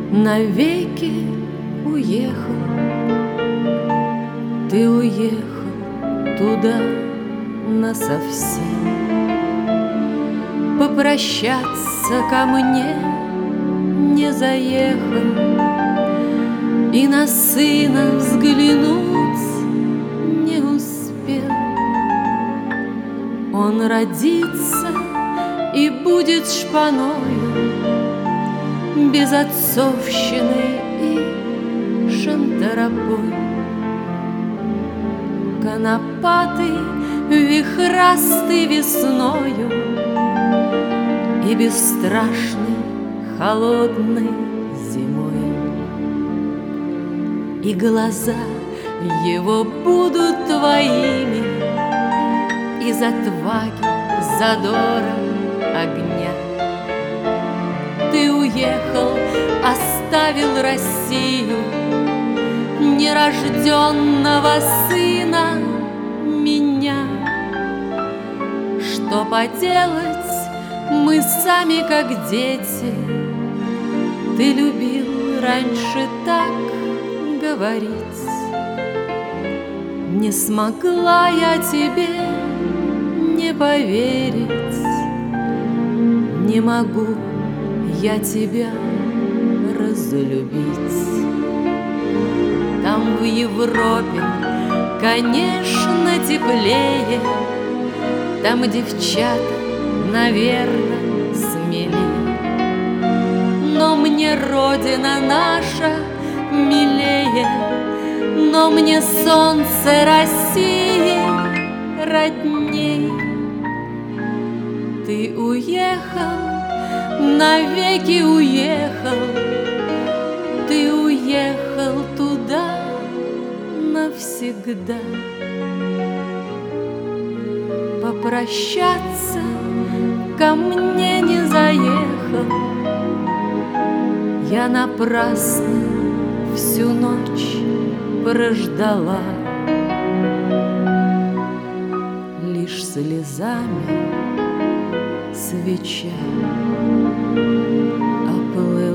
навеки уехал. Ты уехал туда насовсем, попрощаться ко мне не заехал, и на сына взглянуть не успел. Он родится и будет шпаною, без отцовщины и шантарапой. Конопатый, вихрастый весною и бесстрашный, холодной зимой. И глаза его будут твоими из отваги, задора, огня. Ты уехал, оставил Россию, нерожденного сына меня. Что поделать, мы сами как дети. Ты любил раньше так говорить. Не смогла я тебе не поверить, не могу я тебя разлюбить. Там в Европе, конечно, теплее, там девчата, наверно, смелее. Но мне родина наша милее, но мне солнце России родней. Ты уехал, навеки уехал, ты уехал туда навсегда. Попрощаться ко мне не заехал, я напрасно всю ночь прождала. Лишь слезами свеча оплыла.